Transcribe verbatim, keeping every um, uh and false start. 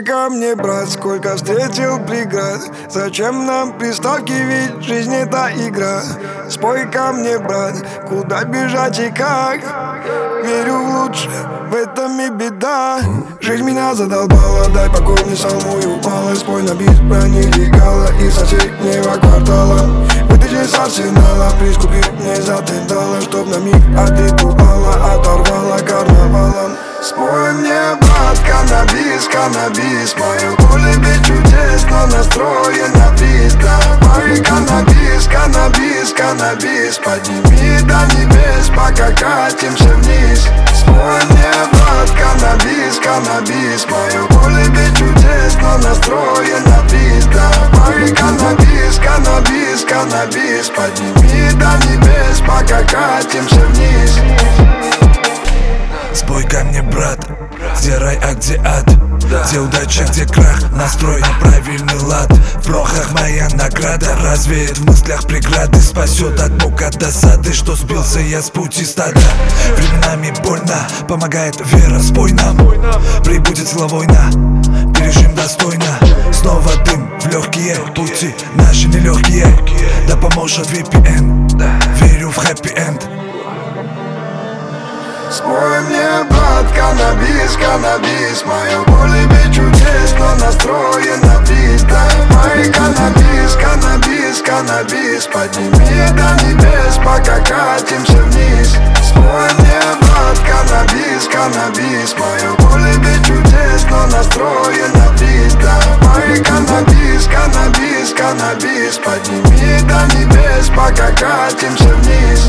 Спой ко мне, брат, сколько встретил преград. Зачем нам приставки, ведь жизнь это игра. Спой ко мне, брат, куда бежать и как. Верю в лучшее, в этом и беда. Жизнь меня задолбала, дай покой мне самую малость. Спой на бит про нелегала из соседнего квартала. Вытащи с арсенала, прискупи мне за три доллара, чтоб на миг от ритуала оторвала карнавалом. Спой мне, брат, каннабис, каннабис. Мое поле без чудес, но настроен на бит. Давай каннабис, каннабис, каннабис. Подними до небес, пока катимся вниз. Спой мне, брат, каннабис, каннабис. Мое поле без чудес, но настроен на бит. Давай каннабис, каннабис, каннабис. Подними до небес, пока катимся вниз. Спой ко мне, брат, где рай, а где ад? Где удача, где крах? Настрой на правильный лад. В прохах моя награда развеет в мыслях преграды. Спасет от мук, от досады, что сбился я с пути стада. Временами больно, помогает вера, спой нам. Прибудет сила война, пережим достойно. Снова дым в легкие, пути наши нелегкие. Да поможет ви пи эн, верю в хэппи-энд. Спой мне, брат, каннабис, каннабис. Мое поле без чудес, но настроен на бит. Давай каннабис, каннабис, каннабис. Подними до небес, пока катимся вниз. Спой мне, брат, каннабис, каннабис. Мое поле без чудес, но настроен на бит. Давай каннабис, каннабис, каннабис. Подними до небес, пока катимся вниз.